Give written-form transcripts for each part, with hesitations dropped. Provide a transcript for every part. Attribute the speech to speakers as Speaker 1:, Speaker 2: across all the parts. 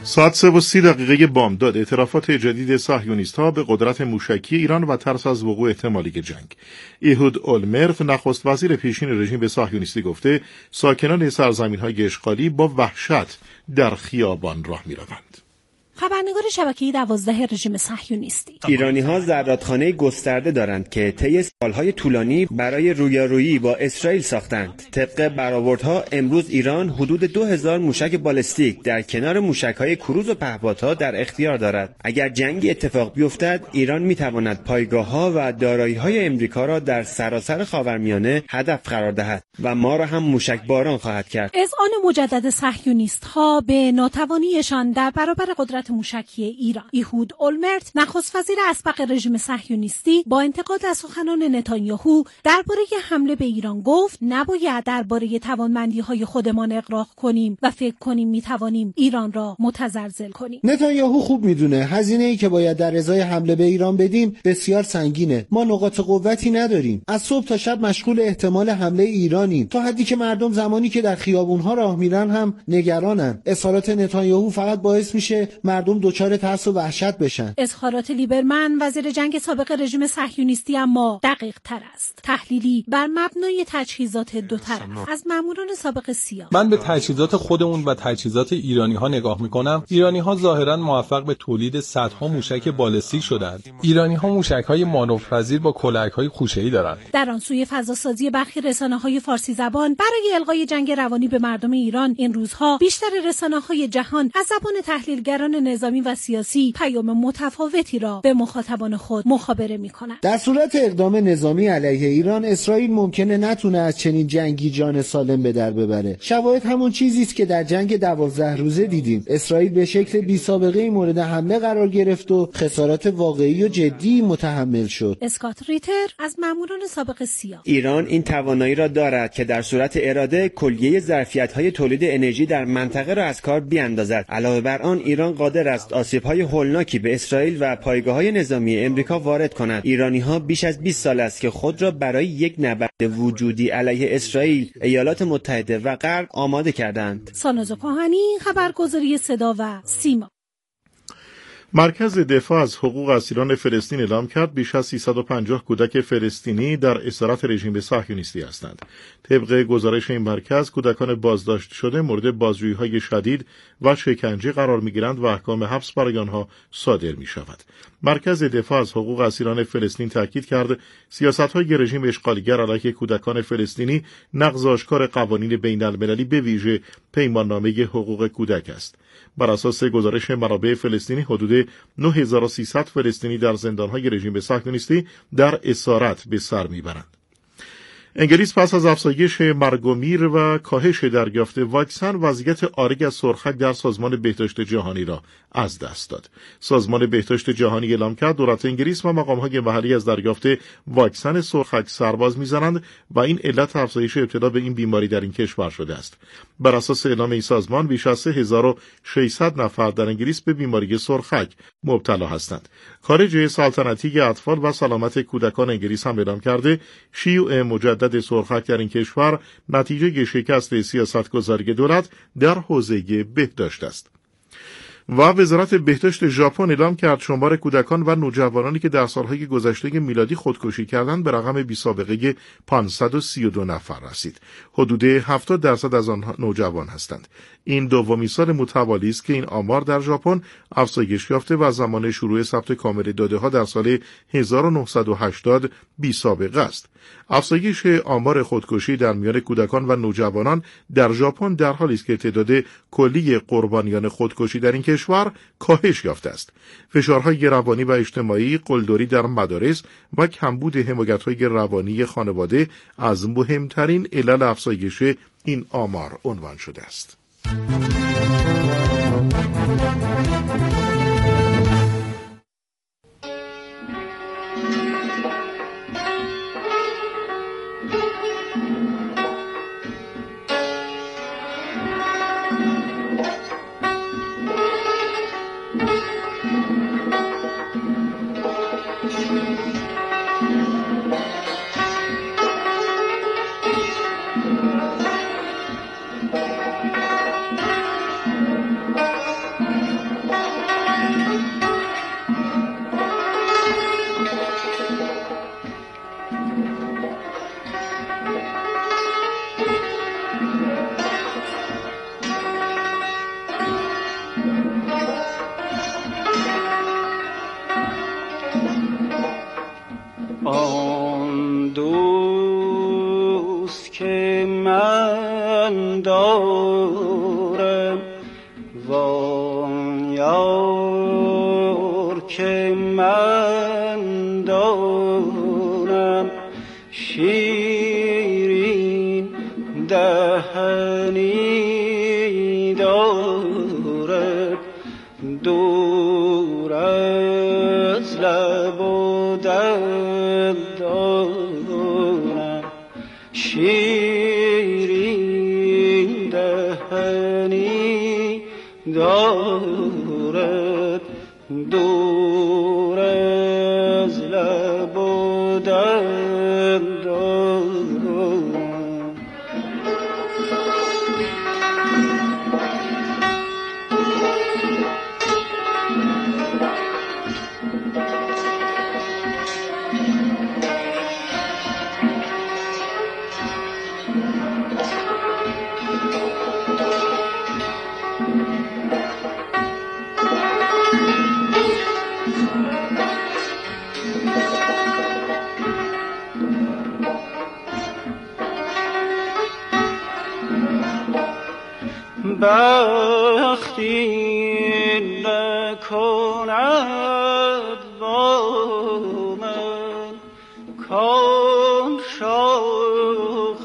Speaker 1: ساعت 3:30 بامداد اعترافات جدید صهیونیست‌ها به قدرت موشکی ایران و ترس از وقوع احتمالی جنگ. ایهود اولمرت نخست وزیر پیشین رژیم صهیونیستی گفته ساکنان سرزمین‌های اشغالی با وحشت در خیابان راه می‌روند.
Speaker 2: خبرنگار شبکه 12 رژیم صهیونیستی:
Speaker 3: ایرانی‌ها زرادخانه گسترده دارند که طی سالهای طولانی برای رویارویی با اسرائیل ساختند. طبق برآوردها امروز ایران حدود 2000 موشک بالستیک در کنار موشک‌های کروز و پهپادها در اختیار دارد. اگر جنگی اتفاق بیفتد، ایران می‌تواند پایگاه‌ها و دارایی‌های امریکا را در سراسر خاورمیانه هدف قرار دهد و ما را هم موشک باران خواهد کرد.
Speaker 2: اذعان مجدد صهیونیست‌ها به ناتوانیشان در برابر قدرت موشکی ایران. ایهود اولمرت نخست وزیر اسبق رژیم صهیونیستی با انتقاد از سخنان نتانیاهو درباره حمله به ایران گفت نباید درباره توانمندی‌های خودمان اغراق کنیم و فکر کنیم می‌توانیم ایران را متزلزل کنیم.
Speaker 4: نتانیاهو خوب می‌دونه هزینه‌ای که باید در ازای حمله به ایران بدیم بسیار سنگینه. ما نقاط قوتی نداریم. از صبح تا شب مشغول احتمال حمله ایرانیم، تا حدی که مردم زمانی که در خیابون‌ها راه میرن هم نگرانن. اظهارات نتانیاهو فقط باعث میشه مردم دچار ترس و وحشت بشن.
Speaker 2: اظهارات لیبرمن وزیر جنگ سابق رژیم صهیونیستی اما دقیق تر است. تحلیلی بر مبنای تجهیزات دو طرف از ماموران سابق سیا.
Speaker 5: من به تجهیزات خودمون و تجهیزات ایرانی‌ها نگاه می‌کنم. ایرانی‌ها ظاهراً موفق به تولید صدها موشک بالستیک شدند. ایرانی‌ها موشک‌های مانورپذیر با کلاهک‌های خوشه‌ای دارند.
Speaker 2: در آن سوی فضاسازی برخی رسانه‌های فارسی زبان برای القای جنگ روانی به مردم ایران این روزها بیشتر رسانه‌های جهان از زبان تحلیلگران نظامی و سیاسی پیام متفاوتی را به مخاطبان خود مخابره می‌کنند.
Speaker 4: در صورت اقدام نظامی علیه ایران، اسرائیل ممکنه نتونه از چنین جنگی جان سالم به در ببره. شواهد همون چیزی است که در جنگ 12 روزه دیدیم. اسرائیل به شکل بی‌سابقه‌ای مورد حمله قرار گرفت و خسارات واقعی و جدی متحمل شد.
Speaker 2: اسکات ریتر از ماموران سابق سیا:
Speaker 3: ایران این توانایی را دارد که در صورت اراده کلیه ظرفیت‌های تولید انرژی در منطقه را از کار بیاندازد. علاوه بر آن ایران قادر است آسیب‌های هولناکی به اسرائیل و پایگاه‌های نظامی امریکا وارد کند. ایرانی‌ها بیش از 20 سال است که خود را برای یک نبرد وجودی علیه اسرائیل، ایالات متحده و غرب آماده کردند.
Speaker 2: ساناز کاهنی، خبرگزاری صدا و سیما.
Speaker 1: مرکز دفاع از حقوق اسیران فلسطین اعلام کرد بیش از 350 کودک فلسطینی در اسارت رژیم صهیونیستی هستند. طبق گزارش این مرکز، کودکان بازداشت شده مورد بازجویی‌های شدید و شکنجه قرار می‌گیرند و احکام حبس برای آنها صادر می‌شود. مرکز دفاع از حقوق اسیران فلسطین تاکید کرد سیاست‌های رژیم اشغالگر علیه کودکان فلسطینی نقض آشکار قوانین بین‌المللی به ویژه پیماننامه حقوق کودک است. بر اساس گزارش منابع فلسطینی، حدود 9300 فلسطینی در زندان‌های رژیم صهیونیستی در اسارت به سر می‌برند. انگلیس پس از افزایش مرگ و میر و کاهش دریافت واکسن، وضعیت عارض از سرخک در سازمان بهداشت جهانی را از دست داد. سازمان بهداشت جهانی اعلام کرد دولت انگلیس و مقام‌های محلی از دریافت واکسن سرخک سرباز می‌زنند و این علت افزایش ابتلا به این بیماری در این کشور شده است. بر اساس اعلام این سازمان، بیش از 3600 نفر در انگلیس به بیماری سرخک مبتلا هستند. خارجه سلطنتی اطفال و سلامت کودکان انگلیس هم اعلام کرده شیوع مجدد سرخک در این کشور نتیجه شکست سیاستگذاری دولت در حوزه بهداشت است. و وزارت بهداشت ژاپن اعلام کرد شمار کودکان و نوجوانانی که در سالهای گذشته میلادی خودکشی کردند به رقم بی‌سابقه 532 نفر رسید. حدود 70% از آن نوجوان هستند. این دومین سال متوالی است که این آمار در ژاپن افزایش یافته و زمان شروع ثبت کامل داده‌ها در سال 1980 بی‌سابقه است. افزایش آمار خودکشی در میان کودکان و نوجوانان در ژاپن در حالی است که تعداد کلی قربانیان خودکشی در این کشور کاهش یافته است. فشارهای روانی و اجتماعی، قلدری در مدارس و کمبود حمایت‌های روانی خانواده از مهمترین علل افزایش این آمار عنوان شده است.
Speaker 6: که من دارم، شیرین دهنی دارد، دور از لب و دل دارم، شیرین دهنی دارد، دور از لب و دل دارم. بختی نکند با من، کان شاخ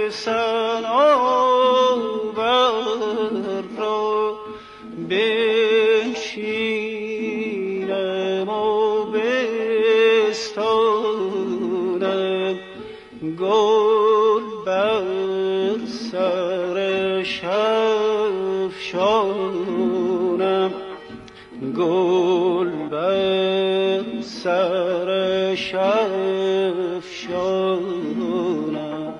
Speaker 6: صنوبر را بنشینم و بستانم، گل بر سرش افشانم، گل بر سرش افشانم.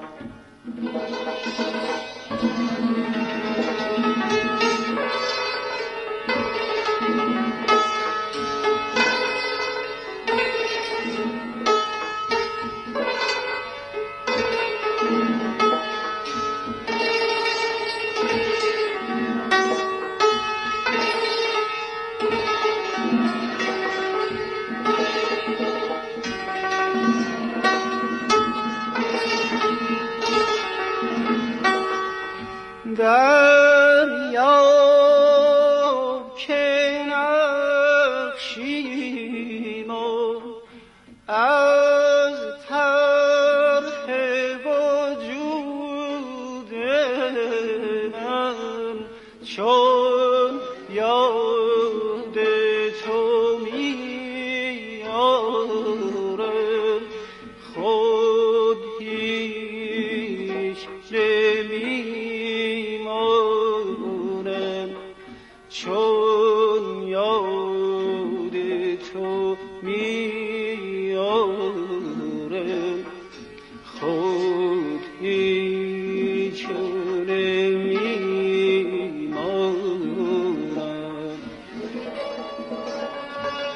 Speaker 6: دریاب که نقشیم و از طرح وجود من، چون یاد تو میاره خود هیچ نمیمانم، چون یاد تو میاره خود هیچ نمیمانم.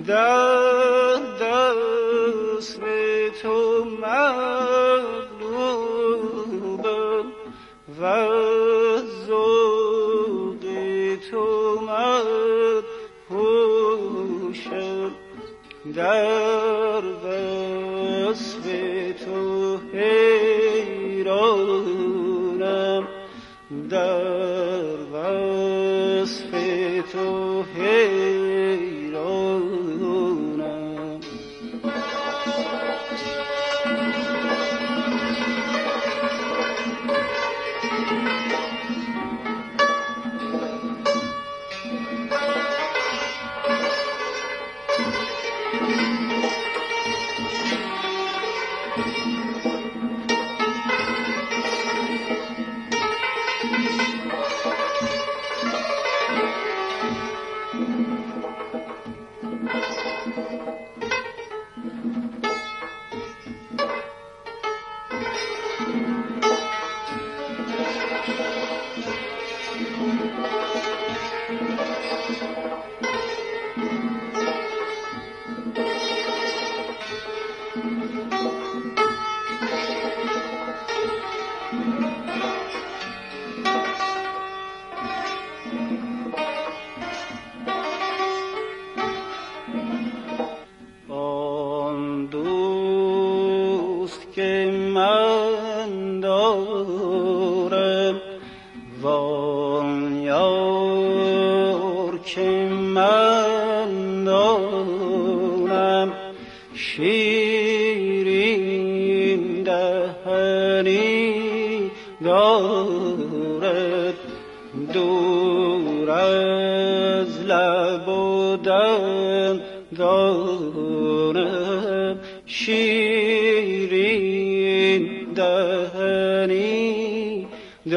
Speaker 6: در دست تو مغلوبم و ذوق تو مدهوشم در وصف تو حیرانم در وصف تو حیرانم شیرین دهنی دارد دور از لب و دندانم شیرین دهنی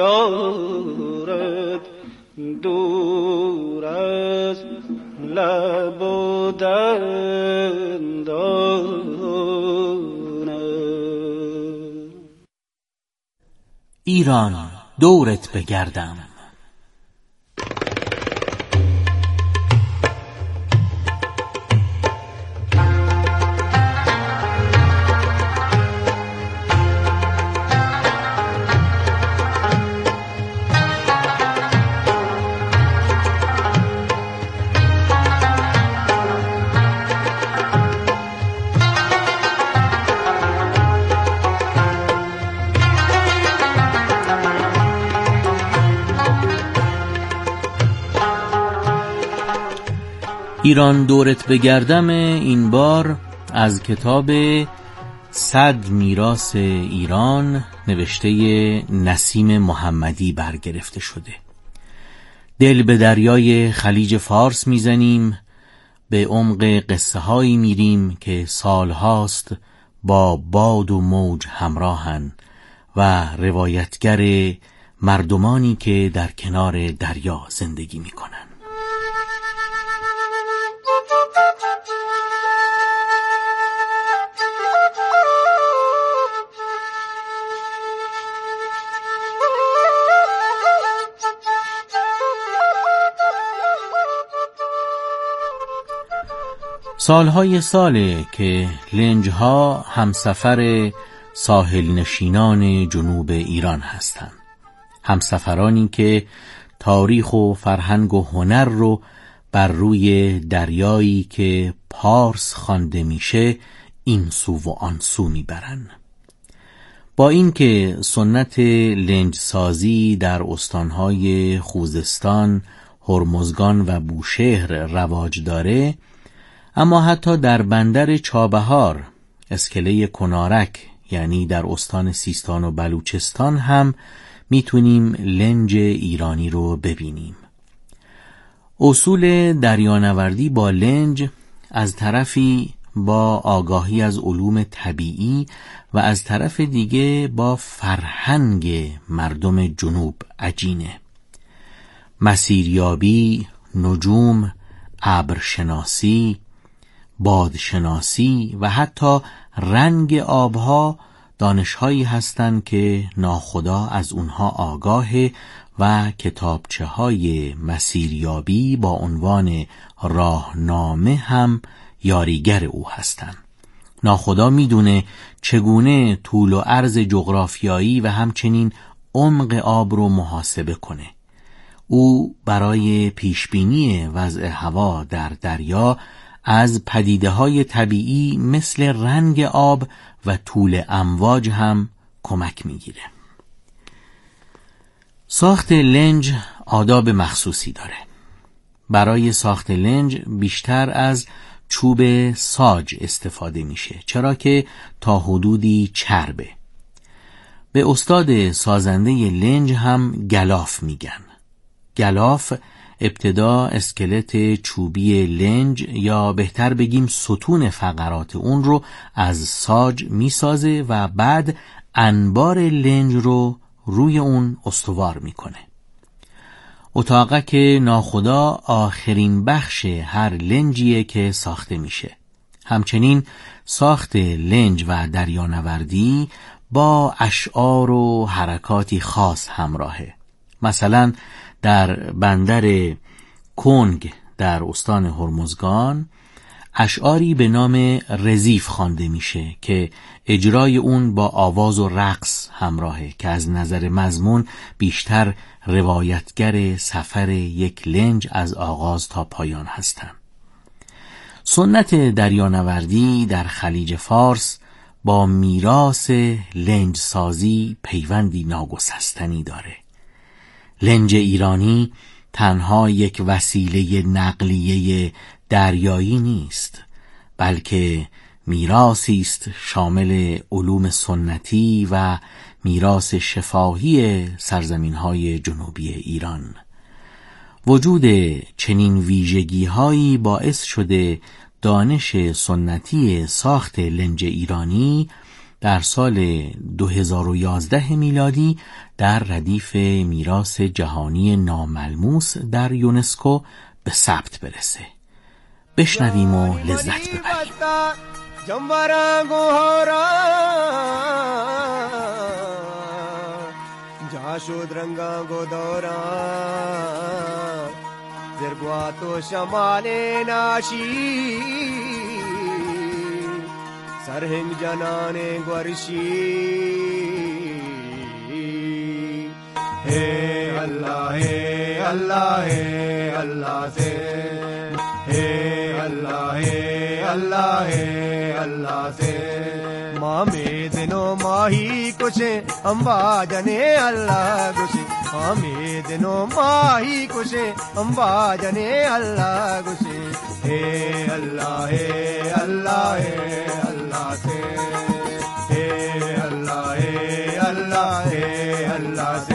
Speaker 6: دارد دور از لب و
Speaker 7: ایران دورت بگردم. ایران دورت بگردم این بار از کتاب 100 میراث ایران نوشته نسیم محمدی برگرفته شده. دل به دریای خلیج فارس میزنیم، به عمق قصه هایی میریم که سالهاست با باد و موج همراهن و روایتگر مردمانی که در کنار دریا زندگی میکنن. سالهای ساله که لنجها همسفر ساحل نشینان جنوب ایران هستند. همسفرانی که تاریخ و فرهنگ و هنر رو بر روی دریایی که پارس خوانده میشه این سو و آن سو میبرن. با اینکه سنت لنج سازی در استانهای خوزستان، هرمزگان و بوشهر رواج داره، اما حتی در بندر چابهار، اسکله کنارک یعنی در استان سیستان و بلوچستان هم میتونیم لنج ایرانی رو ببینیم. اصول دریانوردی با لنج از طرفی با آگاهی از علوم طبیعی و از طرف دیگه با فرهنگ مردم جنوب عجینه. مسیریابی، نجوم، ابرشناسی، بادشناسی و حتی رنگ آبها دانش‌هایی هستند که ناخدا از اونها آگاهه و کتابچه‌های مسیریابی با عنوان راهنامه هم یاریگر او هستند. ناخدا میدونه چگونه طول و عرض جغرافیایی و همچنین عمق آب رو محاسبه کنه. او برای پیشبینی وضع هوا در دریا از پدیده‌های طبیعی مثل رنگ آب و طول امواج هم کمک میگیره. ساخت لنج آداب مخصوصی داره. برای ساخت لنج بیشتر از چوب ساج استفاده میشه، چرا که تا حدودی چربه. به استاد سازنده لنج هم گلاف میگن. گلاف ابتدا اسکلت چوبی لنج یا بهتر بگیم ستون فقرات اون رو از ساج میسازه و بعد انبار لنج رو روی اون استوار میکنه. اتاقک ناخدا آخرین بخش هر لنجیه که ساخته میشه. همچنین ساخت لنج و دریانوردی با اشعار و حرکاتی خاص همراهه. مثلا در بندر کنگ در استان هرمزگان اشعاری به نام رزیف خوانده میشه که اجرای اون با آواز و رقص همراهه که از نظر مضمون بیشتر روایتگر سفر یک لنج از آغاز تا پایان هستند. سنت دریانوردی در خلیج فارس با میراث لنج سازی پیوندی ناگسستنی داره. لنج ایرانی تنها یک وسیله نقلیه دریایی نیست، بلکه میراثی است شامل علوم سنتی و میراث شفاهی سرزمین‌های جنوبی ایران. وجود چنین ویژگی‌هایی باعث شده دانش سنتی ساخت لنج ایرانی در سال 2011 میلادی در ردیف میراث جهانی ناملموس در یونسکو به ثبت برسه. بشنویم و لذت ببریم.
Speaker 8: شد رنگا گودورا زرگوا تو شمال ناشی سرهنگ جنان گورشی ہے اللہ ہے اللہ ہے اللہ سے ہے اللہ ہے اللہ ہے اللہ سے मामे दिनो माही कुछ अम्बा जने अल्लाह कुछ मामे दिनो माही कुछ अम्बा जने अल्लाह कुछ हे अल्लाह है अल्लाह है अल्लाह से हे अल्लाह है अल्लाह है अल्लाह से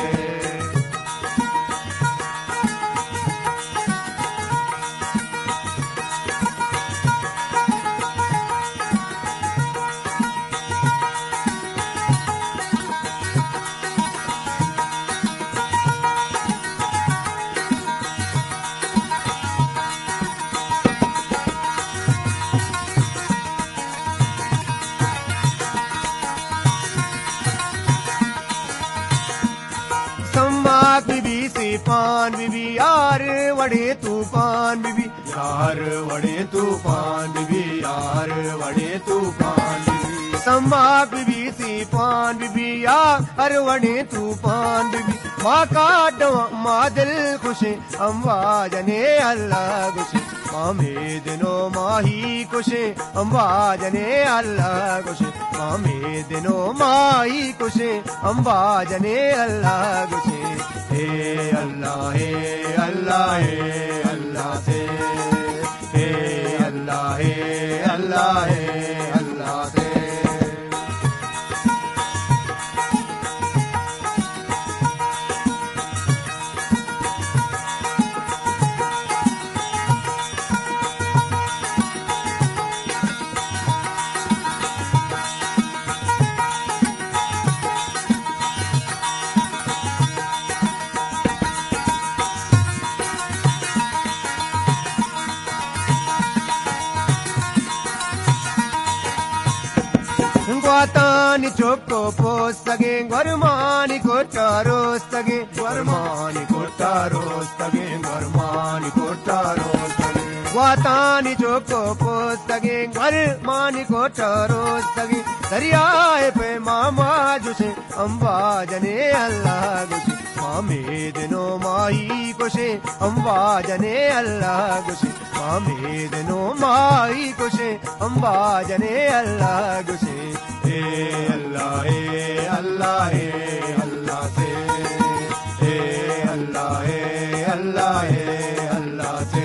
Speaker 8: पान बीबी यार वड़े तूफान बीबी यार वड़े तूफान बीबी यार वड़े तूफान बीबी सम्मा बीबी तूफान बीबी यार वड़े तूफान बीबी माँ का डवा माँ दिल खुश अम्बा जने अल्लाह खुश मामे दिनों माही खुश अम्बा जने अल्लाह खुश मामे दिनों माही खुश अम्बा जने अल्लाह खुश हे अल्लाह है अल्लाह है अल्लाह से हे अल्लाह है अल्लाह है अल्लाह से Guatani choko postage gormani kotarostage gormani kotarostage gormani kotarostage वातानी चोको पोस्तगी घर मानी को टरोस्तगी दरियाए पे मामा जुसे अम्बा जने अल्लाह गुसे मामे दिनो माही कुशे अम्बा जने अल्लाह गुसे मामे दिनो माही कुशे अम्बा जने अल्लाह गुसे ए अल्लाह से ए अल्लाह से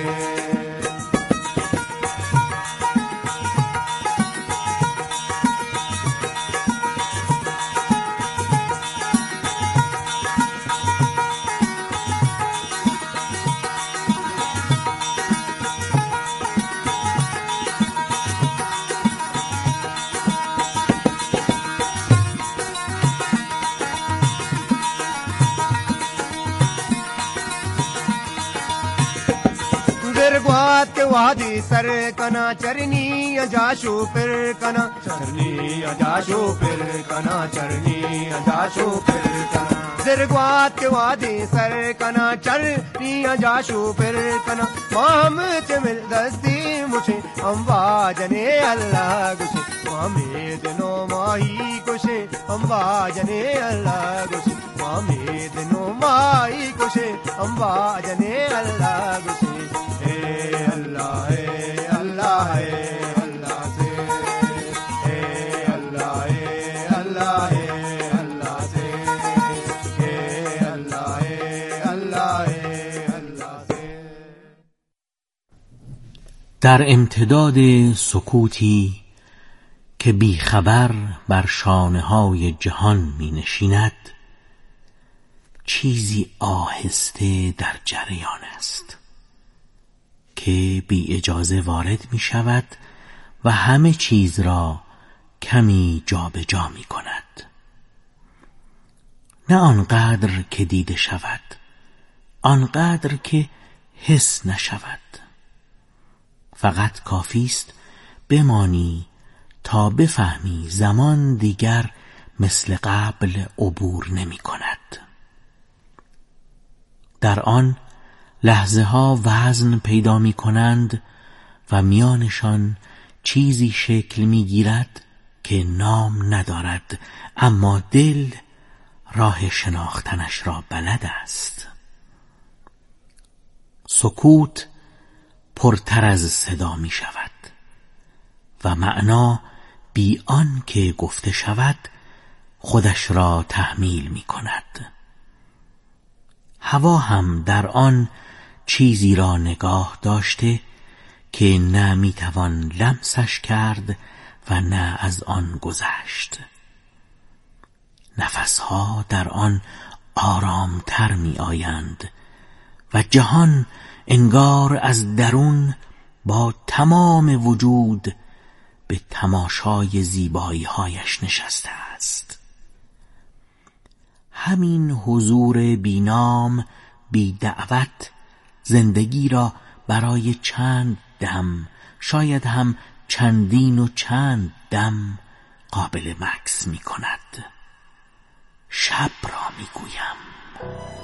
Speaker 8: के वादी सर कना चरनी अजाशो फिर कना चरनी अजाशो फिर कना चरनी अजाशो फिर कना जिरगवात के वादी सर कना चरनी अजाशो फिर कना माम चमिल दस्ती मुझे अम्बा जने अल्लाह गुशे मामे दिनो माही कुशे अम्बा जने अल्लाह गुशे मामे दिनो माही कुशे अम्बा जने अल्लाह गुशे अल्लाह से अल्लाह से
Speaker 7: در امتداد سکوتی که بیخبر بر شانه‌های جهان می نشیند، چیزی آهسته در جریان است که بی اجازه وارد می شود و همه چیز را کمی جابجا می کند. نه آنقدر که دیده شود، آنقدر که حس نشود. فقط کافی است بمانی تا بفهمی زمان دیگر مثل قبل عبور نمی کند. در آن لحظه ها وزن پیدا می کنند و میانشان چیزی شکل می گیرد که نام ندارد، اما دل راه شناختنش را بلد است. سکوت پرتر از صدا می شود و معنا بی آن که گفته شود خودش را تحمیل می کند. هوا هم در آن چیزی را نگاه داشته که نه می توان لمسش کرد و نه از آن گذشت. نفسها در آن آرامتر می آیند و جهان انگار از درون با تمام وجود به تماشای زیبایی‌هایش نشسته است. همین حضور بینام بی دعوت زندگی را برای چند دم، شاید هم چندین و چند دم قابل مکث می کند. شب را می گویم.